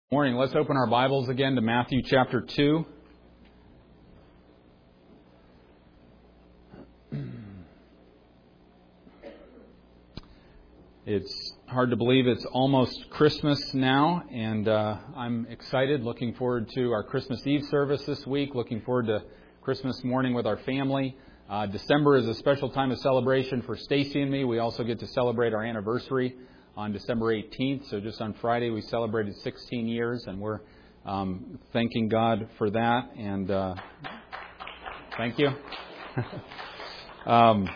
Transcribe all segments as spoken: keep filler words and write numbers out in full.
Morning. Let's open our Bibles again to Matthew chapter two. It's hard to believe it's almost Christmas now, and uh, I'm excited, looking forward to our Christmas Eve service this week, looking forward to Christmas morning with our family. Uh, December is a special time of celebration for Stacy and me. We also get to celebrate our anniversary on December eighteenth. So just on Friday, we celebrated sixteen years, and we're um, thanking God for that. And uh, thank you. um,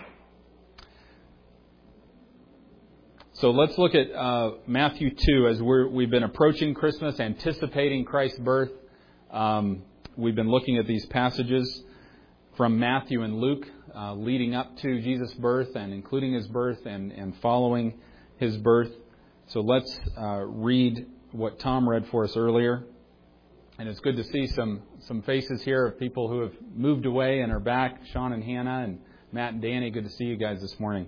so let's look at uh, Matthew two as we're, we've been approaching Christmas, anticipating Christ's birth. Um, we've been looking at these passages from Matthew and Luke, uh, leading up to Jesus' birth and including His birth and, and following His birth. So let's uh, read what Tom read for us earlier. And it's good to see some, some faces here of people who have moved away and are back. Sean and Hannah and Matt and Danny, good to see you guys this morning.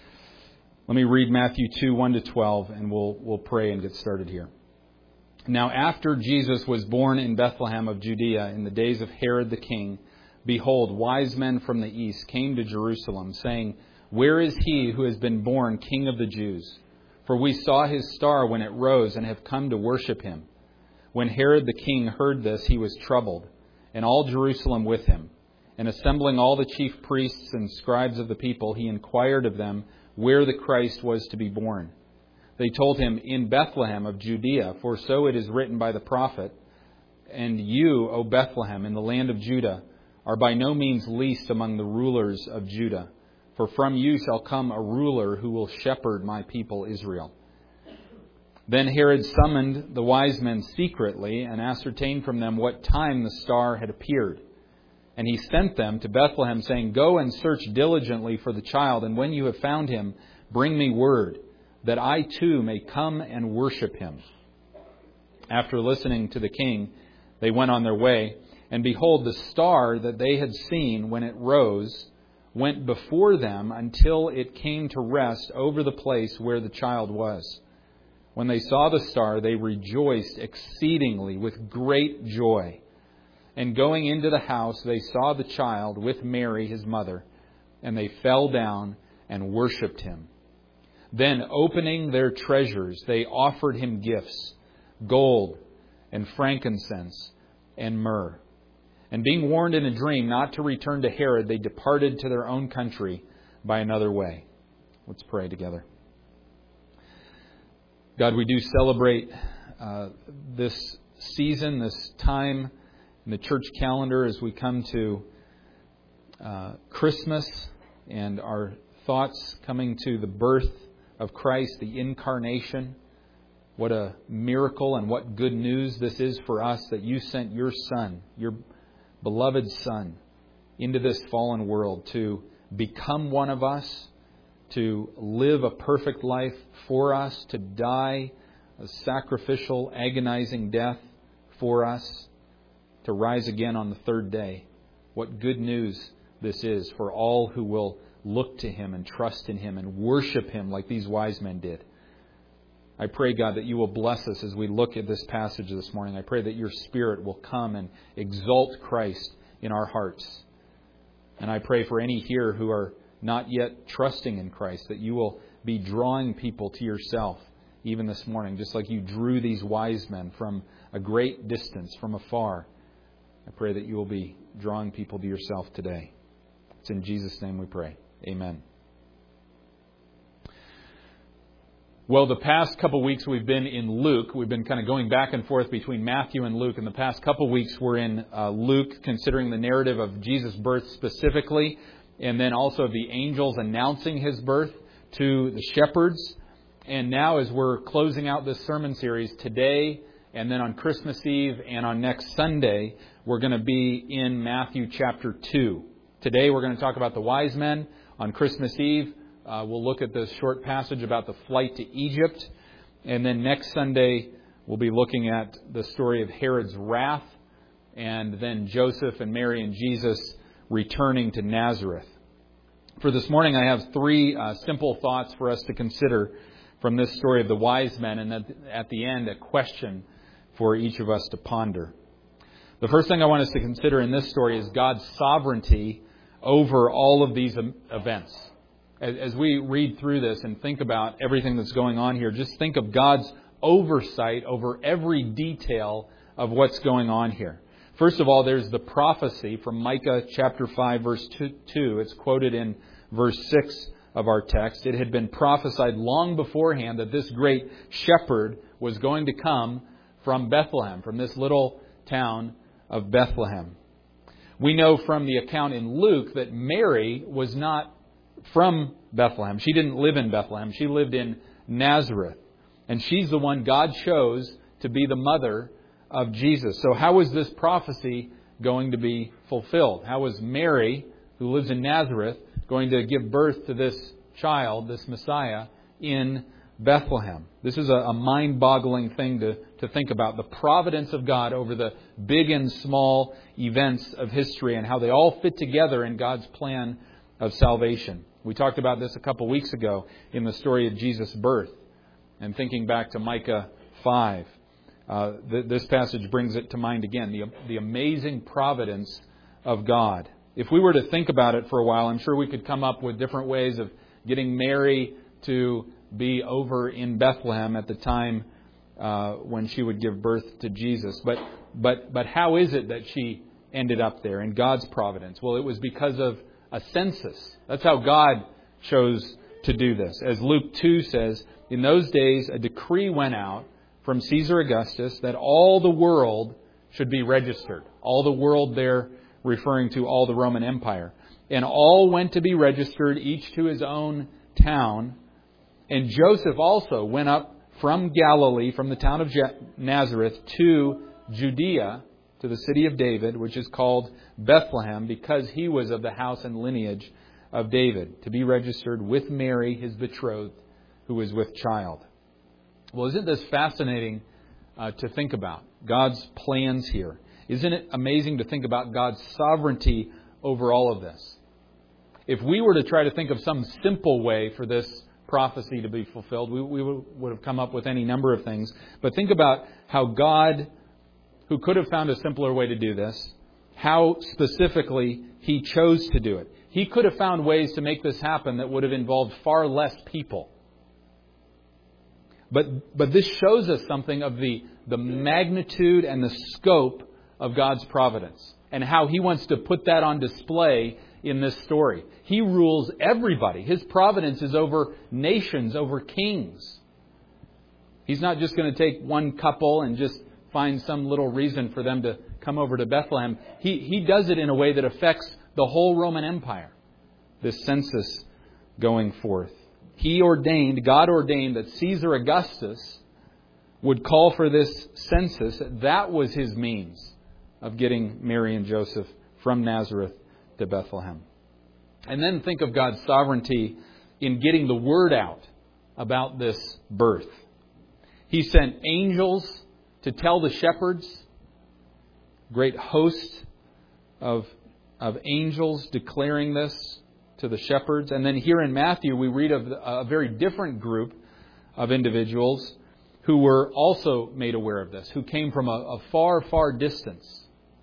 Let me read Matthew two, one to twelve, and we'll, we'll pray and get started here. Now after Jesus was born in Bethlehem of Judea in the days of Herod the king, behold, wise men from the east came to Jerusalem, saying, "Where is he who has been born King of the Jews? For we saw his star when it rose and have come to worship him." When Herod the king heard this, he was troubled, and all Jerusalem with him. And assembling all the chief priests and scribes of the people, he inquired of them where the Christ was to be born. They told him, "In Bethlehem of Judea, for so it is written by the prophet, and you, O Bethlehem, in the land of Judah, are by no means least among the rulers of Judah. For from you shall come a ruler who will shepherd my people Israel." Then Herod summoned the wise men secretly and ascertained from them what time the star had appeared. And he sent them to Bethlehem, saying, "Go and search diligently for the child, and when you have found him, bring me word, that I too may come and worship him." After listening to the king, they went on their way. And behold, the star that they had seen when it rose went before them until it came to rest over the place where the child was. When they saw the star, they rejoiced exceedingly with great joy. And going into the house, they saw the child with Mary, his mother, and they fell down and worshipped him. Then, opening their treasures, they offered him gifts, gold and frankincense and myrrh. And being warned in a dream not to return to Herod, they departed to their own country by another way. Let's pray together. God, we do celebrate uh, this season, this time in the church calendar as we come to uh, Christmas and our thoughts coming to the birth of Christ, the incarnation. What a miracle and what good news this is for us that you sent your Son, your beloved Son, into this fallen world to become one of us, to live a perfect life for us, to die a sacrificial, agonizing death for us, to rise again on the third day. What good news this is for all who will look to Him and trust in Him and worship Him like these wise men did. I pray, God, that you will bless us as we look at this passage this morning. I pray that your Spirit will come and exalt Christ in our hearts. And I pray for any here who are not yet trusting in Christ, that you will be drawing people to yourself even this morning, just like you drew these wise men from a great distance, from afar. I pray that you will be drawing people to yourself today. It's in Jesus' name we pray. Amen. Well, the past couple of weeks we've been in Luke. We've been kind of going back and forth between Matthew and Luke. In the past couple of weeks we're in uh, Luke, considering the narrative of Jesus' birth specifically, and then also the angels announcing His birth to the shepherds. And now as we're closing out this sermon series today, and then on Christmas Eve and on next Sunday, we're going to be in Matthew chapter two. Today we're going to talk about the wise men. On Christmas Eve, Uh, we'll look at this short passage about the flight to Egypt. And then next Sunday, we'll be looking at the story of Herod's wrath, and then Joseph and Mary and Jesus returning to Nazareth. For this morning, I have three uh, simple thoughts for us to consider from this story of the wise men, and at, at the end, a question for each of us to ponder. The first thing I want us to consider in this story is God's sovereignty over all of these events. As we read through this and think about everything that's going on here, just think of God's oversight over every detail of what's going on here. First of all, there's the prophecy from Micah chapter five, verse two. It's quoted in verse six of our text. It had been prophesied long beforehand that this great shepherd was going to come from Bethlehem, from this little town of Bethlehem. We know from the account in Luke that Mary was not from Bethlehem. She didn't live in Bethlehem. She lived in Nazareth. And she's the one God chose to be the mother of Jesus. So how is this prophecy going to be fulfilled? How is Mary, who lives in Nazareth, going to give birth to this child, this Messiah, in Bethlehem? This is a, a mind-boggling thing to, to think about. The providence of God over the big and small events of history and how they all fit together in God's plan of salvation. We talked about this a couple weeks ago in the story of Jesus' birth. And thinking back to Micah five, uh, th- this passage brings it to mind again, the, the amazing providence of God. If we were to think about it for a while, I'm sure we could come up with different ways of getting Mary to be over in Bethlehem at the time uh, when she would give birth to Jesus. But, but, but how is it that she ended up there in God's providence? Well, it was because of a census. That's how God chose to do this. As Luke two says, in those days a decree went out from Caesar Augustus that all the world should be registered. All the world there referring to all the Roman Empire. And all went to be registered, each to his own town. And Joseph also went up from Galilee, from the town of Nazareth, to Judea, to the city of David, which is called Bethlehem, because he was of the house and lineage of David, to be registered with Mary, his betrothed, who was with child. Well, isn't this fascinating uh, to think about? God's plans here. Isn't it amazing to think about God's sovereignty over all of this? If we were to try to think of some simple way for this prophecy to be fulfilled, we, we would have come up with any number of things. But think about how God, who could have found a simpler way to do this, how specifically He chose to do it. He could have found ways to make this happen that would have involved far less people. But but this shows us something of the, the magnitude and the scope of God's providence and how He wants to put that on display in this story. He rules everybody. His providence is over nations, over kings. He's not just going to take one couple and just find some little reason for them to come over to Bethlehem. He, he does it in a way that affects the whole Roman Empire. This census going forth. He ordained, God ordained that Caesar Augustus would call for this census. That was his means of getting Mary and Joseph from Nazareth to Bethlehem. And then think of God's sovereignty in getting the word out about this birth. He sent angels to tell the shepherds, great host of, of angels declaring this to the shepherds. And then here in Matthew, we read of a very different group of individuals who were also made aware of this, who came from a, a far, far distance.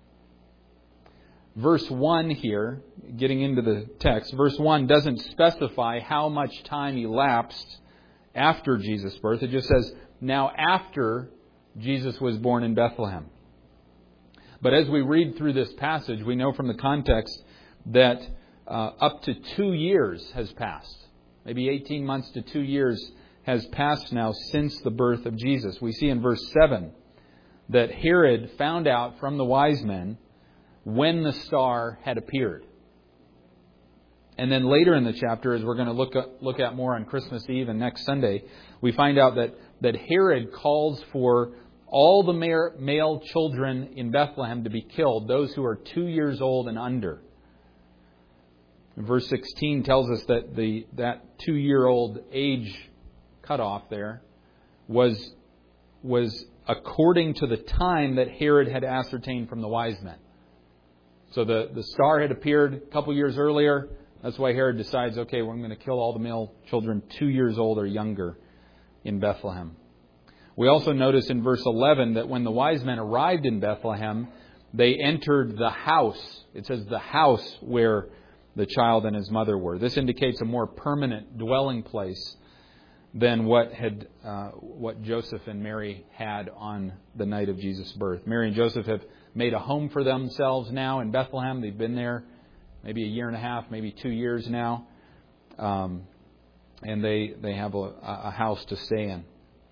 Verse one here, getting into the text, verse one doesn't specify how much time elapsed after Jesus' birth. It just says, now after Jesus was born in Bethlehem. But as we read through this passage, we know from the context that uh, up to two years has passed. Maybe eighteen months to two years has passed now since the birth of Jesus. We see in verse seven that Herod found out from the wise men when the star had appeared. And then later in the chapter, as we're going to look at, look at more on Christmas Eve and next Sunday, we find out that, that Herod calls for all the male children in Bethlehem to be killed, those who are two years old and under. Verse sixteen tells us that the that two-year-old age cutoff there was, was according to the time that Herod had ascertained from the wise men. So the, the star had appeared a couple years earlier. That's why Herod decides, okay, we're going to kill all the male children two years old or younger in Bethlehem. We also notice in verse eleven that when the wise men arrived in Bethlehem, they entered the house. It says the house where the child and his mother were. This indicates a more permanent dwelling place than what had uh, what Joseph and Mary had on the night of Jesus' birth. Mary and Joseph have made a home for themselves now in Bethlehem. They've been there maybe a year and a half, maybe two years now. Um, and they, they have a, a house to stay in.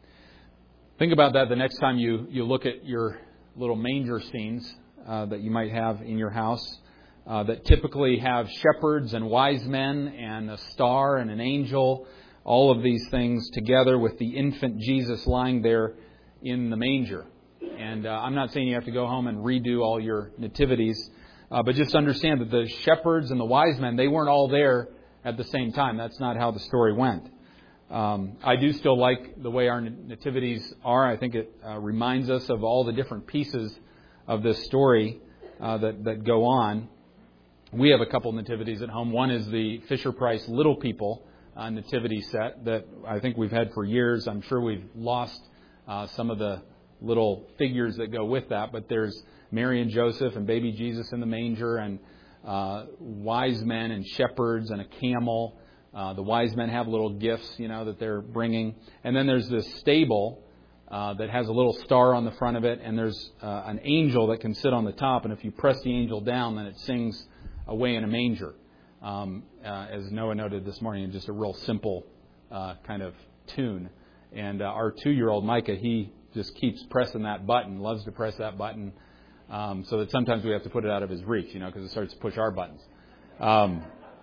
Think about that the next time you, you look at your little manger scenes uh, that you might have in your house uh, that typically have shepherds and wise men and a star and an angel, all of these things together with the infant Jesus lying there in the manger. And uh, I'm not saying you have to go home and redo all your nativities, uh, but just understand that the shepherds and the wise men, they weren't all there at the same time. That's not how the story went. Um, I do still like the way our nativities are. I think it uh, reminds us of all the different pieces of this story uh, that, that go on. We have a couple nativities at home. One is the Fisher-Price Little People uh, nativity set that I think we've had for years. I'm sure we've lost uh, some of the little figures that go with that, but there's Mary and Joseph and baby Jesus in the manger and uh, wise men and shepherds and a camel. Uh, the wise men have little gifts, you know, that they're bringing. And then there's this stable uh, that has a little star on the front of it, and there's uh, an angel that can sit on the top, and if you press the angel down, then it sings Away in a Manger. Um, uh, as Noah noted this morning, just a real simple uh, kind of tune. And uh, our two-year-old Micah, he just keeps pressing that button, loves to press that button, um, so that sometimes we have to put it out of his reach, you know, because it starts to push our buttons. Um,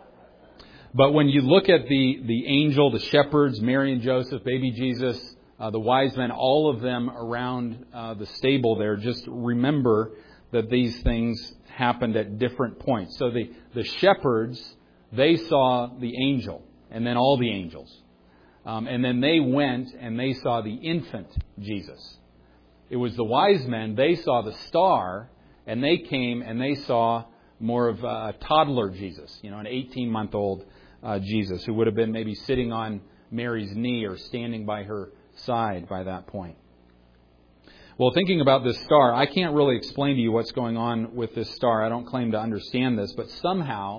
but when you look at the, the angel, the shepherds, Mary and Joseph, baby Jesus, uh, the wise men, all of them around uh, the stable there, just remember that these things happened at different points. So the, the shepherds, they saw the angel, and then all the angels. Um, and then they went and they saw the infant Jesus. It was the wise men, they saw the star, and they came and they saw more of a toddler Jesus, you know, an eighteen-month-old uh, Jesus, who would have been maybe sitting on Mary's knee or standing by her side by that point. Well, thinking about this star, I can't really explain to you what's going on with this star. I don't claim to understand this, but somehow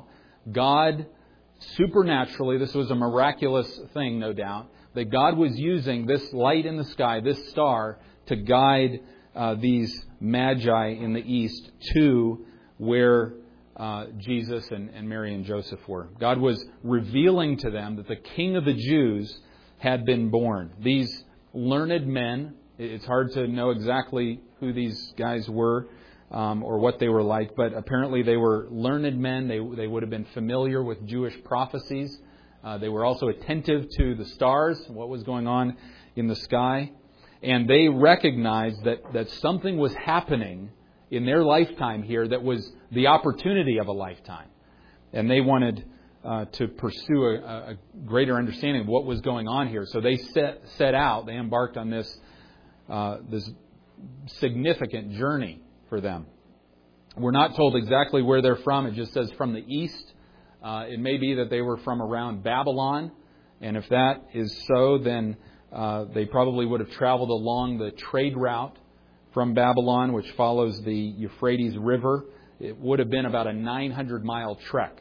God supernaturally, this was a miraculous thing, no doubt, that God was using this light in the sky, this star, to guide uh, these magi in the east to where uh, Jesus and, and Mary and Joseph were. God was revealing to them that the King of the Jews had been born. These learned men, it's hard to know exactly who these guys were um, or what they were like, but apparently they were learned men. They, they would have been familiar with Jewish prophecies. Uh, they were also attentive to the stars, what was going on in the sky. And they recognized that, that something was happening in their lifetime here that was the opportunity of a lifetime. And they wanted uh, to pursue a, a greater understanding of what was going on here. So they set, set out, they embarked on this, uh, this significant journey for them. We're not told exactly where they're from. It just says from the east. Uh, it may be that they were from around Babylon. And if that is so, then uh, they probably would have traveled along the trade route from Babylon, which follows the Euphrates River. It would have been about a nine hundred mile trek,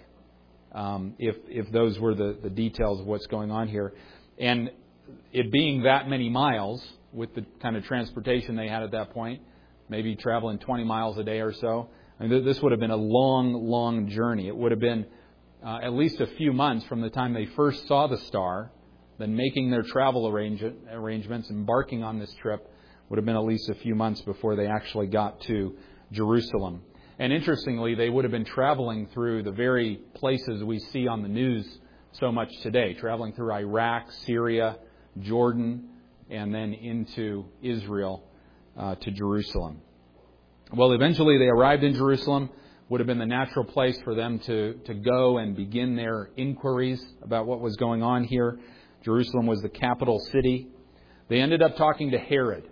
um, if if those were the, the details of what's going on here. And it being that many miles, with the kind of transportation they had at that point, maybe traveling twenty miles a day or so, I mean, this would have been a long, long journey. It would have been uh, at least a few months from the time they first saw the star, then making their travel arrange- arrangements, embarking on this trip, would have been at least a few months before they actually got to Jerusalem. And interestingly, they would have been traveling through the very places we see on the news so much today, traveling through Iraq, Syria, Jordan, and then into Israel uh, to Jerusalem. Well, eventually they arrived in Jerusalem. Would have been the natural place for them to, to go and begin their inquiries about what was going on here. Jerusalem was the capital city. They ended up talking to Herod,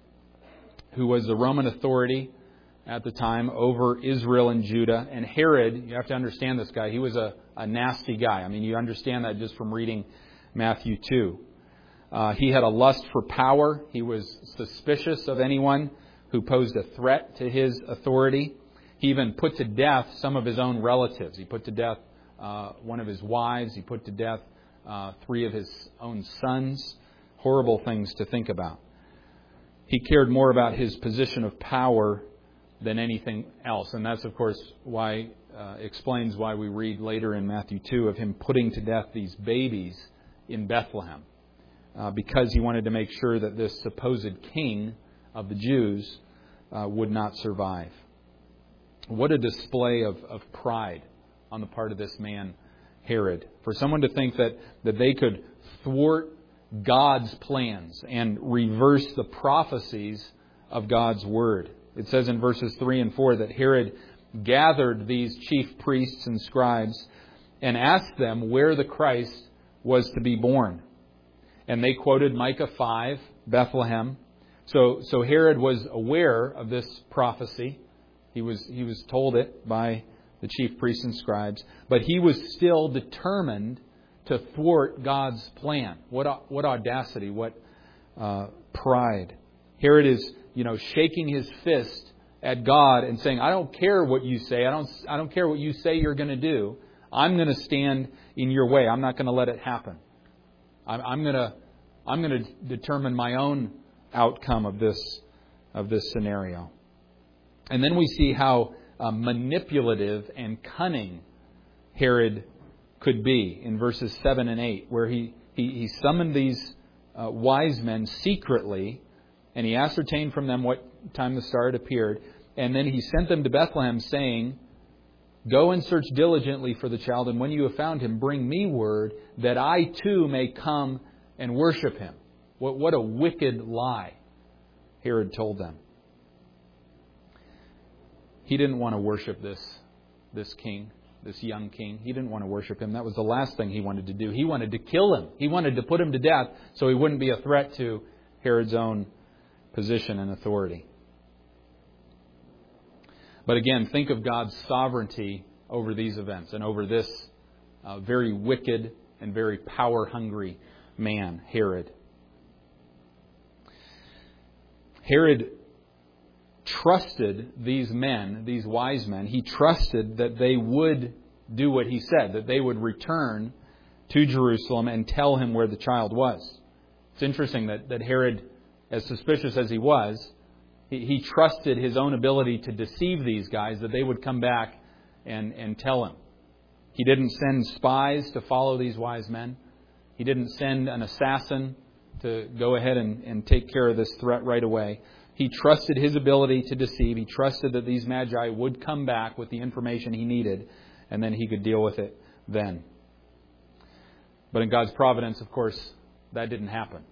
who was the Roman authority at the time over Israel and Judah. And Herod, you have to understand this guy, he was a, a nasty guy. I mean, you understand that just from reading Matthew two. Uh, he had a lust for power. He was suspicious of anyone who posed a threat to his authority. He even put to death some of his own relatives. He put to death uh, one of his wives. He put to death uh, three of his own sons. Horrible things to think about. He cared more about his position of power than anything else. And that's, of course, why uh, explains why we read later in Matthew two of him putting to death these babies in Bethlehem. Uh, because he wanted to make sure that this supposed king of the Jews uh, would not survive. What a display of, of pride on the part of this man, Herod. For someone to think that, that they could thwart God's plans and reverse the prophecies of God's Word. It says in verses three and four that Herod gathered these chief priests and scribes and asked them where the Christ was to be born. And they quoted Micah five, Bethlehem. So, so Herod was aware of this prophecy. He was, he was told it by the chief priests and scribes. But he was still determined to thwart God's plan. What, what audacity, what uh, pride. Herod is, you know, shaking his fist at God and saying, I don't care what you say. I don't, I don't care what you say you're going to do. I'm going to stand in your way. I'm not going to let it happen. I'm going to I'm going to determine my own outcome of this of this scenario. And then we see how uh, manipulative and cunning Herod could be in verses seven and eight, where he, he, he summoned these uh, wise men secretly, and he ascertained from them what time the star had appeared, and then he sent them to Bethlehem, saying, Go and search diligently for the child, and when you have found him, bring me word that I too may come and worship him. What, what a wicked lie Herod told them. He didn't want to worship this, this king, this young king. He didn't want to worship him. That was the last thing he wanted to do. He wanted to kill him. He wanted to put him to death so he wouldn't be a threat to Herod's own position and authority. But again, think of God's sovereignty over these events and over this uh, very wicked and very power-hungry man, Herod. Herod trusted these men, these wise men. He trusted that they would do what he said, that they would return to Jerusalem and tell him where the child was. It's interesting that, that Herod, as suspicious as he was, he, he trusted his own ability to deceive these guys, that they would come back and, and tell him. He didn't send spies to follow these wise men. He didn't send an assassin to go ahead and, and take care of this threat right away. He trusted his ability to deceive. He trusted that these magi would come back with the information he needed, and then he could deal with it then. But in God's providence, of course, that didn't happen.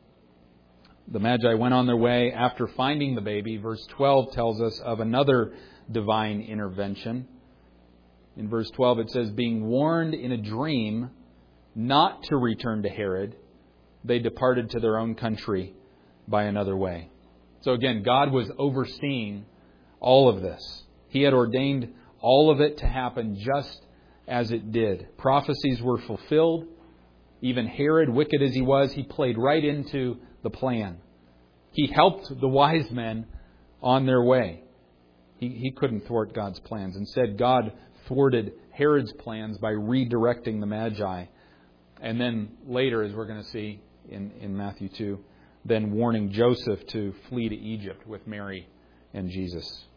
The magi went on their way after finding the baby. Verse twelve tells us of another divine intervention. In verse twelve it says, being warned in a dream not to return to Herod, they departed to their own country by another way. So again, God was overseeing all of this. He had ordained all of it to happen just as it did. Prophecies were fulfilled. Even Herod, wicked as he was, he played right into the plan. He helped the wise men on their way. He, he couldn't thwart God's plans. Instead, God thwarted Herod's plans by redirecting the Magi. And then later, as we're going to see in, in Matthew two, then warning Joseph to flee to Egypt with Mary and Jesus.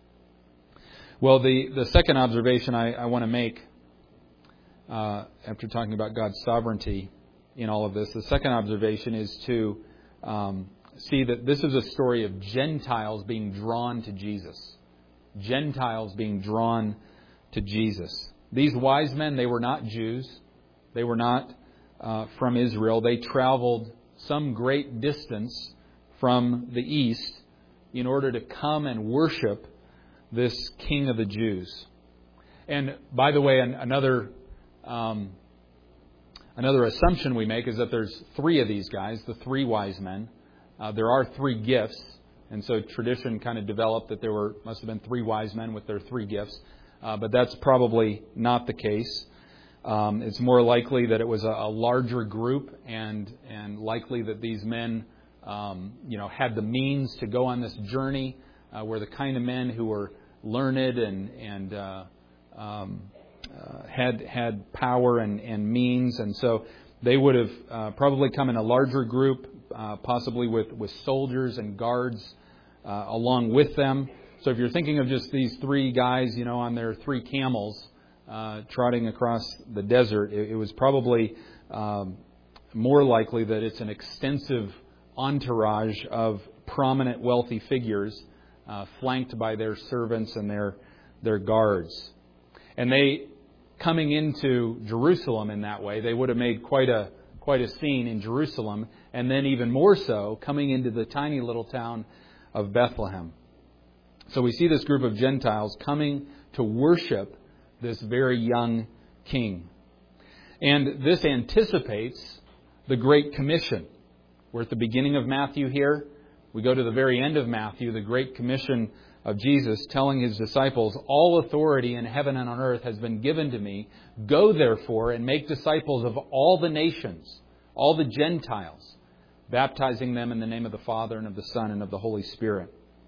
Well, the, the second observation I, I want to make, uh, after talking about God's sovereignty in all of this, the second observation is to um, see that this is a story of Gentiles being drawn to Jesus. Gentiles being drawn to Jesus. These wise men, they were not Jews. They were not uh, from Israel. They traveled some great distance from the east in order to come and worship this King of the Jews. And by the way, another um, another assumption we make is that there's three of these guys, the three wise men. Uh, there are three gifts, and so tradition kind of developed that there were must have been three wise men with their three gifts, uh, but that's probably not the case. Um, it's more likely that it was a, a larger group, and and likely that these men, um, you know, had the means to go on this journey. Uh, were the kind of men who were learned and and uh, um, uh, had had power and, and means, and so they would have uh, probably come in a larger group, uh, possibly with, with soldiers and guards uh, along with them. So if you're thinking of just these three guys, you know, on their three camels uh, trotting across the desert, it, it was probably um, more likely that it's an extensive entourage of prominent, wealthy figures uh, flanked by their servants and their their guards. And they, coming into Jerusalem in that way, they would have made quite a quite a scene in Jerusalem, and then even more so coming into the tiny little town of Bethlehem. So we see this group of Gentiles coming to worship this very young king. And this anticipates the Great Commission. We're at the beginning of Matthew here. We go to the very end of Matthew, the Great Commission of Jesus telling His disciples, "All authority in heaven and on earth has been given to me. Go therefore and make disciples of all the nations, all the Gentiles, baptizing them in the name of the Father and of the Son and of the Holy Spirit."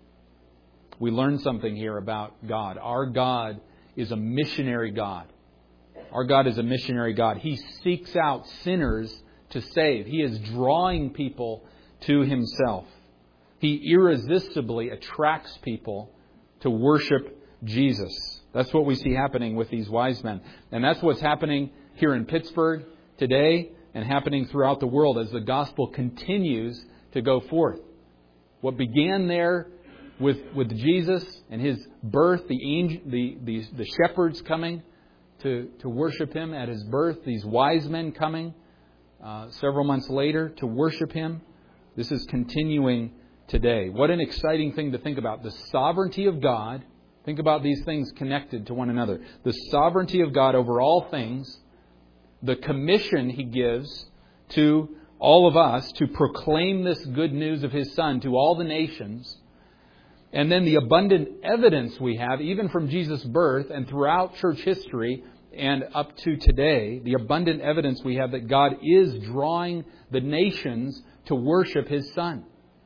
We learn something here about God. Our God is a missionary God. Our God is a missionary God. He seeks out sinners to save. He is drawing people to Himself. He irresistibly attracts people to worship Jesus. That's what we see happening with these wise men. And that's what's happening here in Pittsburgh today and happening throughout the world as the gospel continues to go forth. What began there with with Jesus and His birth, the angel, the, the, the shepherds coming to, to worship Him at His birth, these wise men coming uh, several months later to worship Him, this is continuing today. What an exciting thing to think about. The sovereignty of God. Think about these things connected to one another. The sovereignty of God over all things. The commission He gives to all of us to proclaim this good news of His Son to all the nations. And then the abundant evidence we have, even from Jesus' birth and throughout church history and up to today, the abundant evidence we have that God is drawing the nations to worship His Son.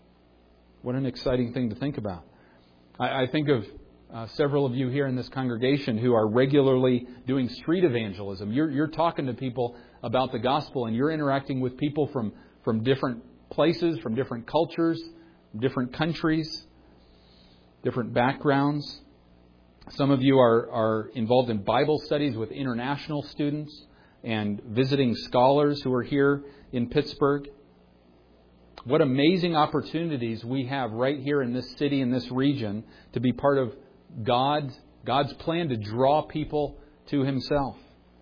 What an exciting thing to think about. I, I think of uh, several of you here in this congregation who are regularly doing street evangelism. You're, you're talking to people about the gospel, and you're interacting with people from, from different places, from different cultures, different countries, different backgrounds. Some of you are, are involved in Bible studies with international students and visiting scholars who are here in Pittsburgh. What amazing opportunities we have right here in this city, in this region, to be part of God's, God's plan to draw people to Himself.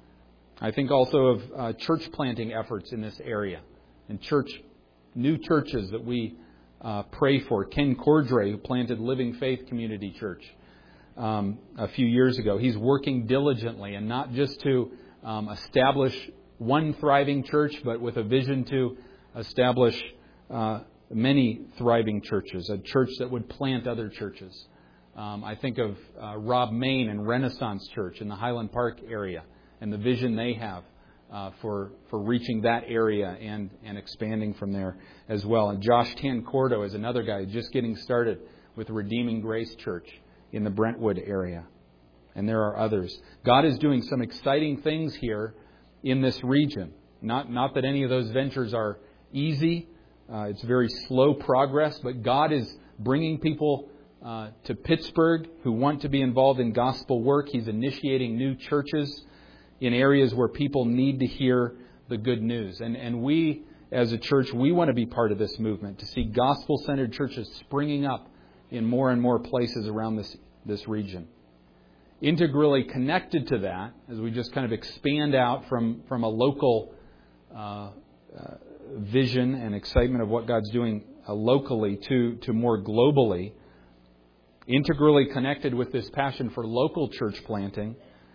I think also of uh, church planting efforts in this area and church, new churches that we uh, pray for. Ken Cordray, who planted Living Faith Community Church um, a few years ago. He's working diligently, and not just to um, establish one thriving church, but with a vision to establish Uh, many thriving churches, a church that would plant other churches. Um, I think of uh, Rob Main and Renaissance Church in the Highland Park area and the vision they have uh, for for reaching that area and, and expanding from there as well. And Josh Tancordo is another guy just getting started with Redeeming Grace Church in the Brentwood area. And there are others. God is doing some exciting things here in this region. Not, not that any of those ventures are easy. Uh, it's very slow progress, but God is bringing people uh, to Pittsburgh who want to be involved in gospel work. He's initiating new churches in areas where people need to hear the good news. And, and we, as a church, we want to be part of this movement, to see gospel-centered churches springing up in more and more places around this, this region. Integrally connected to that, as we just kind of expand out from, from a local uh, uh, vision and excitement of what God's doing uh, locally to, to more globally, integrally connected with this passion for local church planting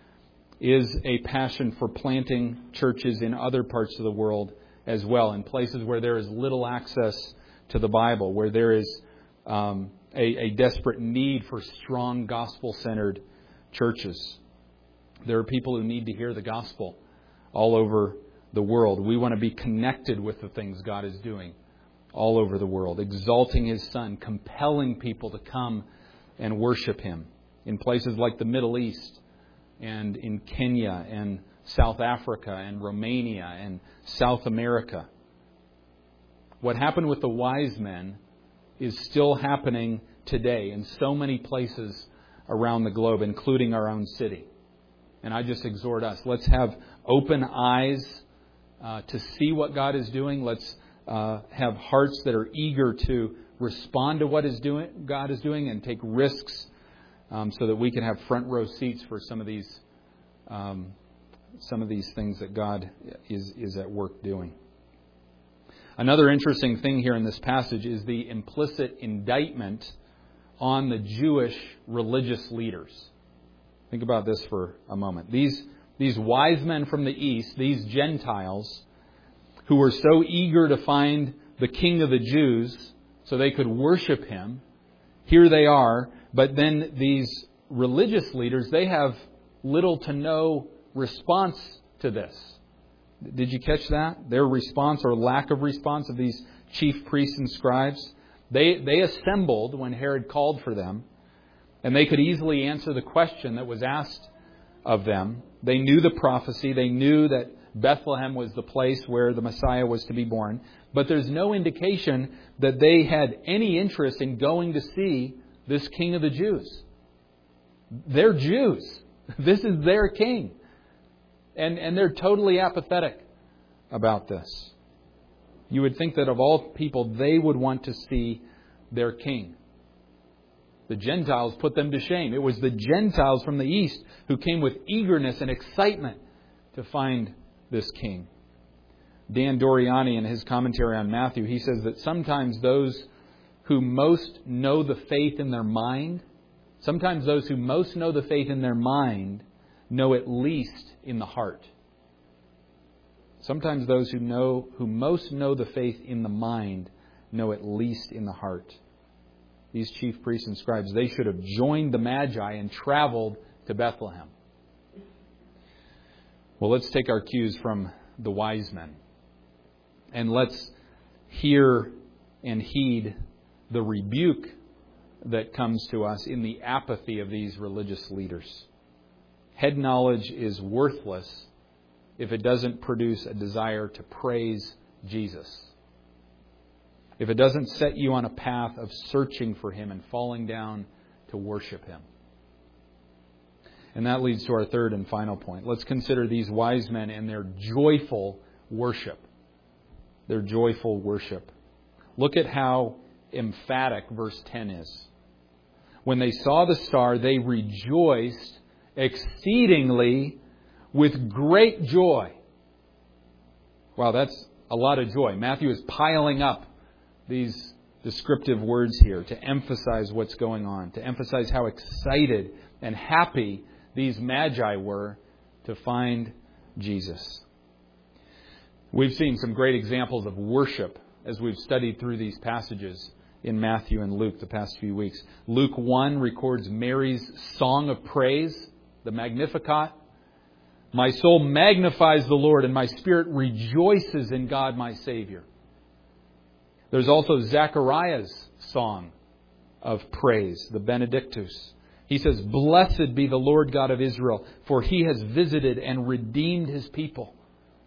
is a passion for planting churches in other parts of the world as well, in places where there is little access to the Bible, where there is um, a, a desperate need for strong gospel-centered churches. There are people who need to hear the gospel all over the world. We want to be connected with the things God is doing all over the world, exalting His Son, compelling people to come and worship Him in places like the Middle East and in Kenya and South Africa and Romania and South America. What happened with the wise men is still happening today in so many places around the globe, including our own city. And I just exhort us, let's have open eyes uh, to see what God is doing. Let's uh, have hearts that are eager to respond to what is doing, God is doing and take risks um, so that we can have front row seats for some of these um, some of these things that God is, is at work doing. Another interesting thing here in this passage is the implicit indictment on the Jewish religious leaders. Think about this for a moment. These, these wise men from the East, these Gentiles, who were so eager to find the King of the Jews so they could worship Him, here they are. But then these religious leaders, they have little to no response to this. Did you catch that? Their response or lack of response of these chief priests and scribes. They, they assembled when Herod called for them, and they could easily answer the question that was asked of them. They knew the prophecy. They knew that Bethlehem was the place where the Messiah was to be born. But there's no indication that they had any interest in going to see this King of the Jews. They're Jews. This is their king. And, and they're totally apathetic about this. You would think that of all people, they would want to see their king. The Gentiles put them to shame. It was the Gentiles from the East who came with eagerness and excitement to find this king. Dan Doriani, in his commentary on Matthew, he says that sometimes those who most know the faith in their mind, sometimes those who most know the faith in their mind know at least in the heart. Sometimes those who know, who most know the faith in the mind, know at least in the heart. These chief priests and scribes, they should have joined the Magi and traveled to Bethlehem. Well, let's take our cues from the wise men. And let's hear and heed the rebuke that comes to us in the apathy of these religious leaders. Head knowledge is worthless if it doesn't produce a desire to praise Jesus. If it doesn't set you on a path of searching for Him and falling down to worship Him. And that leads to our third and final point. Let's consider these wise men and their joyful worship. Their joyful worship. Look at how emphatic verse ten is. When they saw the star, they rejoiced exceedingly with great joy. Wow, that's a lot of joy. Matthew is piling up these descriptive words here to emphasize what's going on, to emphasize how excited and happy these magi were to find Jesus. We've seen some great examples of worship as we've studied through these passages in Matthew and Luke the past few weeks. Luke one records Mary's song of praise, the Magnificat. My soul magnifies the Lord, and my spirit rejoices in God my Savior. There's also Zechariah's song of praise, the Benedictus. He says, blessed be the Lord God of Israel, for He has visited and redeemed His people.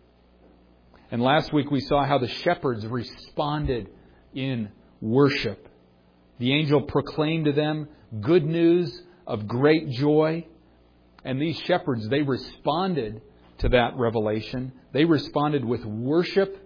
And last week we saw how the shepherds responded in worship. The angel proclaimed to them good news of great joy. And these shepherds, they responded to that revelation. They responded with worship.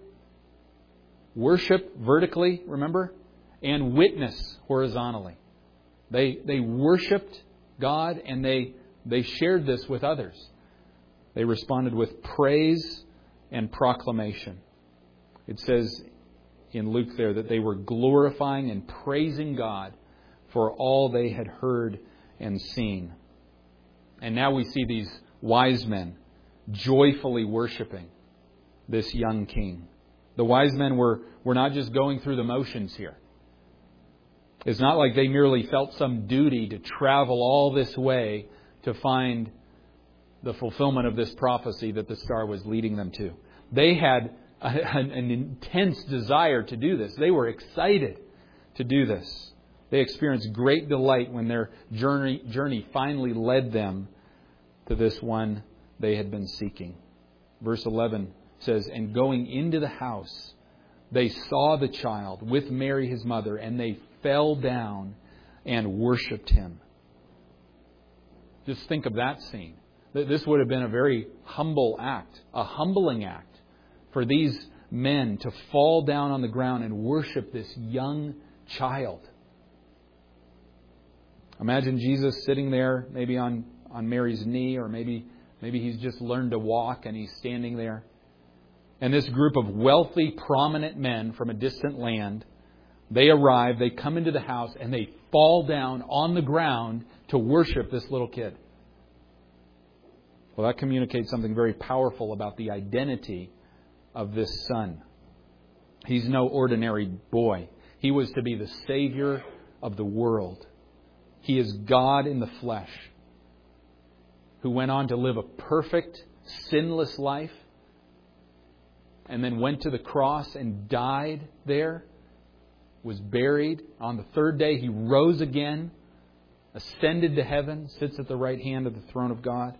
Worship vertically, remember? And witness horizontally. They they worshipped God and they, they shared this with others. They responded with praise and proclamation. It says in Luke there that they were glorifying and praising God for all they had heard and seen. And now we see these wise men joyfully worshiping this young king. The wise men were, were not just going through the motions here. It's not like they merely felt some duty to travel all this way to find the fulfillment of this prophecy that the star was leading them to. They had a, an, an intense desire to do this. They were excited to do this. They experienced great delight when their journey, journey finally led them to this one they had been seeking. Verse eleven says, "And going into the house, they saw the child with Mary his mother, and they fell down and worshipped him." Just think of that scene. This would have been a very humble act, a humbling act for these men to fall down on the ground and worship this young child. Imagine Jesus sitting there, maybe on, on Mary's knee, or maybe maybe he's just learned to walk and he's standing there. And this group of wealthy, prominent men from a distant land, they arrive, they come into the house, and they fall down on the ground to worship this little kid. Well, that communicates something very powerful about the identity of this son. He's no ordinary boy. He was to be the Savior of the world. He is God in the flesh, who went on to live a perfect, sinless life, and then went to the cross and died there, was buried. On the third day, He rose again, ascended to heaven, sits at the right hand of the throne of God.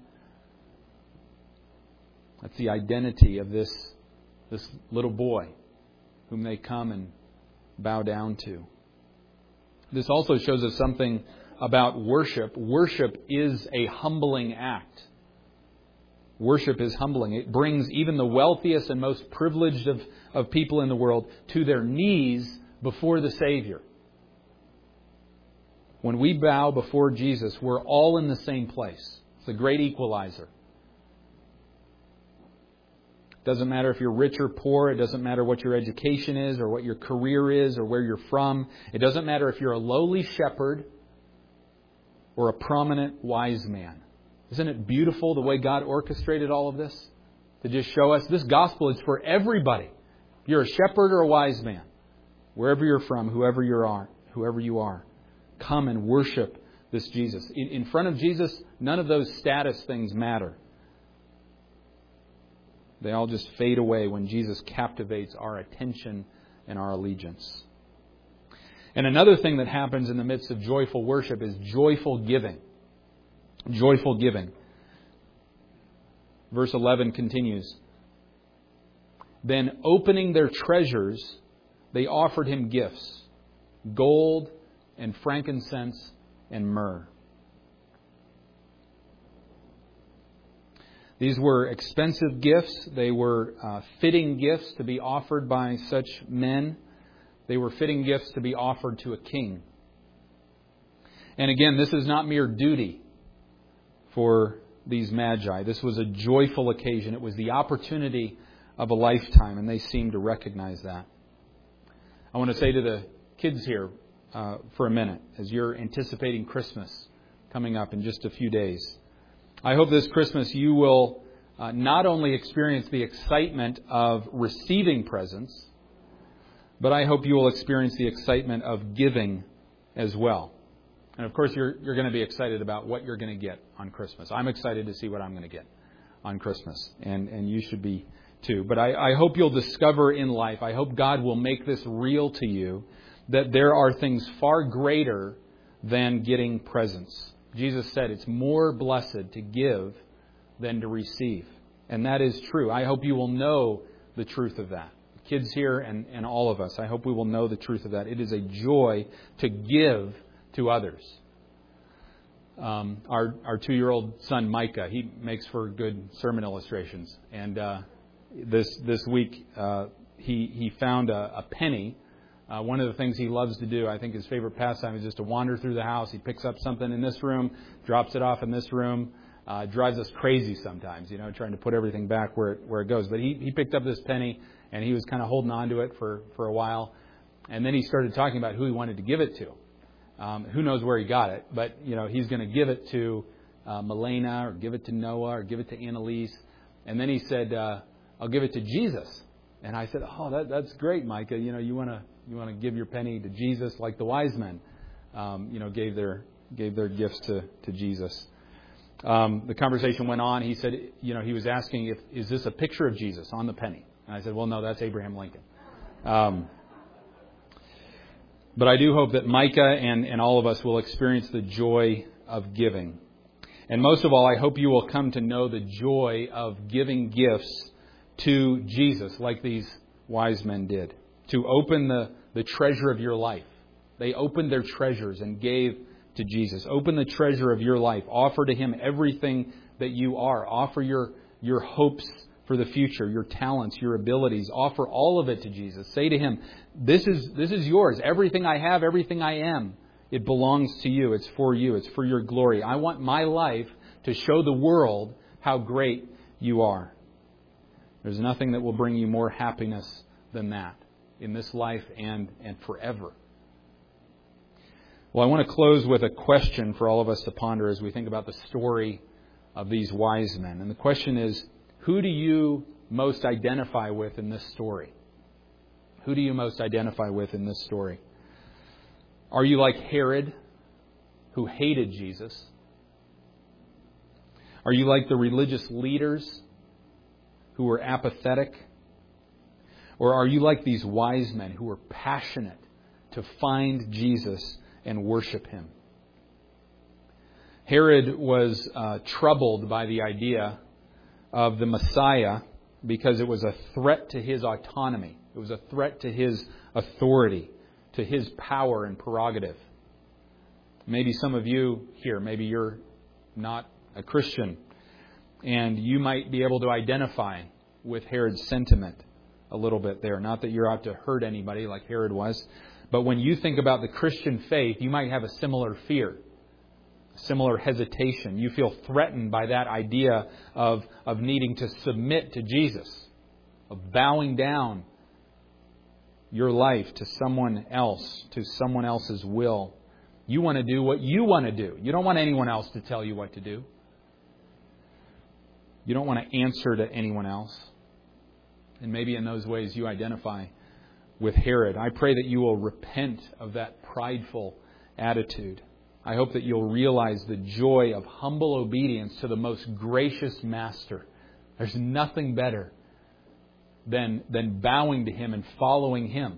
That's the identity of this, this little boy whom they come and bow down to. This also shows us something about worship. Worship is a humbling act. Worship is humbling. It brings even the wealthiest and most privileged of, of people in the world to their knees before the Savior. When we bow before Jesus, we're all in the same place. It's a great equalizer. It doesn't matter if you're rich or poor. It doesn't matter what your education is or what your career is or where you're from. It doesn't matter if you're a lowly shepherd or a prominent wise man. Isn't it beautiful the way God orchestrated all of this? To just show us this gospel is for everybody. If you're a shepherd or a wise man, wherever you're from, whoever you are, whoever you are, come and worship this Jesus. In, in front of Jesus, none of those status things matter. They all just fade away when Jesus captivates our attention and our allegiance. And another thing that happens in the midst of joyful worship is joyful giving. Joyful giving. Verse eleven continues. "Then opening their treasures, they offered Him gifts, gold and frankincense and myrrh." These were expensive gifts. They were uh, fitting gifts to be offered by such men. They were fitting gifts to be offered to a king. And again, this is not mere duty for these magi. This was a joyful occasion. It was the opportunity of a lifetime, and they seemed to recognize that. I want to say to the kids here uh, for a minute, as you're anticipating Christmas coming up in just a few days, I hope this Christmas you will uh, not only experience the excitement of receiving presents, but I hope you will experience the excitement of giving as well. And of course, you're you're going to be excited about what you're going to get on Christmas. I'm excited to see what I'm going to get on Christmas, and, and you should be too. But I, I hope you'll discover in life, I hope God will make this real to you, that there are things far greater than getting presents. Jesus said it's more blessed to give than to receive. And that is true. I hope you will know the truth of that. Kids here and, and all of us, I hope we will know the truth of that. It is a joy to give to others. Um, our our two-year-old son, Micah, he makes for good sermon illustrations. And uh, this this week, uh, he, he found a, a penny. Uh, one of the things he loves to do, I think his favorite pastime is just to wander through the house. He picks up something in this room, drops it off in this room. Uh, drives us crazy sometimes, you know, trying to put everything back where it, where it goes. But he, he picked up this penny, and he was kind of holding on to it for, for a while. And then he started talking about who he wanted to give it to. Um, who knows where he got it, but, you know, he's going to give it to uh, Milena, or give it to Noah, or give it to Annalise. And then he said, uh, I'll give it to Jesus. And I said, oh, that, that's great, Micah. You know, you want to you want to give your penny to Jesus like the wise men, um, you know, gave their gave their gifts to, to Jesus. Um, the conversation went on. He said, you know, he was asking, if is this a picture of Jesus on the penny? And I said, well, no, that's Abraham Lincoln. Um, but I do hope that Micah and, and all of us will experience the joy of giving. And most of all, I hope you will come to know the joy of giving gifts to Jesus like these wise men did. To open the, the treasure of your life. They opened their treasures and gave to Jesus. Open the treasure of your life. Offer to Him everything that you are. Offer your, your hopes for the future, your talents, your abilities. Offer all of it to Jesus. Say to Him, this is, this is yours. Everything I have, everything I am. It belongs to you. It's for you. It's for your glory. I want my life to show the world how great you are. There's nothing that will bring you more happiness than that in this life and, and forever. Well, I want to close with a question for all of us to ponder as we think about the story of these wise men. And the question is, who do you most identify with in this story? Who do you most identify with in this story? Are you like Herod, who hated Jesus? Are you like the religious leaders who were apathetic? Or are you like these wise men who were passionate to find Jesus and worship Him? Herod was uh, troubled by the idea of the Messiah because it was a threat to his autonomy. It was a threat to his authority, to his power and prerogative. Maybe some of you here, maybe you're not a Christian, and you might be able to identify with Herod's sentiment a little bit there. Not that you're out to hurt anybody like Herod was, but when you think about the Christian faith, you might have a similar fear, a similar hesitation. You feel threatened by that idea of, of needing to submit to Jesus, of bowing down your life to someone else, to someone else's will. You want to do what you want to do. You don't want anyone else to tell you what to do. You don't want to answer to anyone else. And maybe in those ways you identify with Herod. I pray that you will repent of that prideful attitude. I hope that you'll realize the joy of humble obedience to the most gracious Master. There's nothing better than, than bowing to Him and following Him.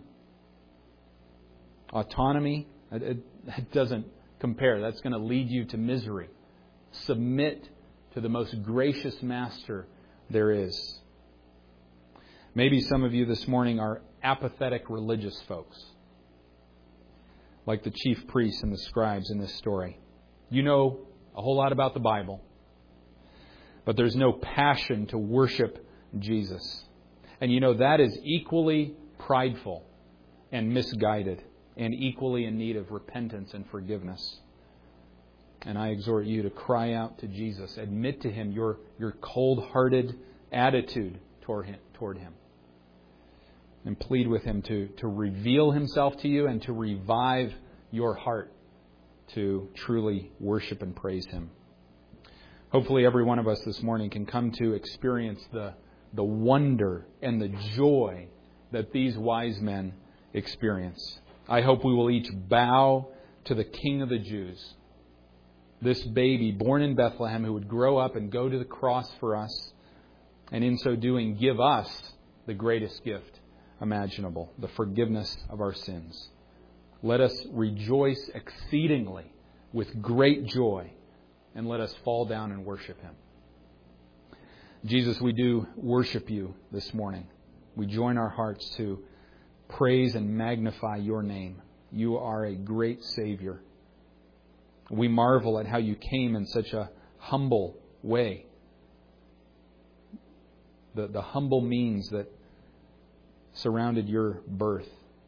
Autonomy, it, it doesn't compare. That's going to lead you to misery. Submit to the most gracious Master there is. Maybe some of you this morning are apathetic religious folks, like the chief priests and the scribes in this story. You know a whole lot about the Bible, but there's no passion to worship Jesus. And you know that is equally prideful and misguided and equally in need of repentance and forgiveness. And I exhort you to cry out to Jesus. Admit to Him your, your cold-hearted attitude toward Him. Toward him. And plead with Him to, to reveal Himself to you and to revive your heart to truly worship and praise Him. Hopefully every one of us this morning can come to experience the, the wonder and the joy that these wise men experience. I hope we will each bow to the King of the Jews, this baby born in Bethlehem who would grow up and go to the cross for us, and in so doing give us the greatest gift imaginable, the forgiveness of our sins. Let us rejoice exceedingly with great joy, and let us fall down and worship Him. Jesus, we do worship You this morning. We join our hearts to praise and magnify Your name. You are a great Savior. We marvel at how You came in such a humble way. The, the humble means that surrounded Your birth.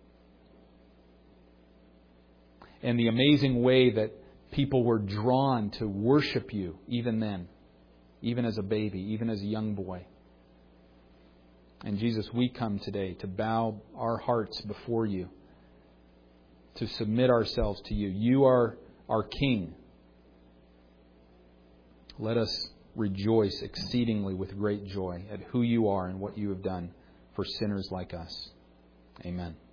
And the amazing way that people were drawn to worship You even then, even as a baby, even as a young boy. And Jesus, we come today to bow our hearts before You, to submit ourselves to You. You are our King. Let us rejoice exceedingly with great joy at who You are and what You have done for sinners like us. Amen.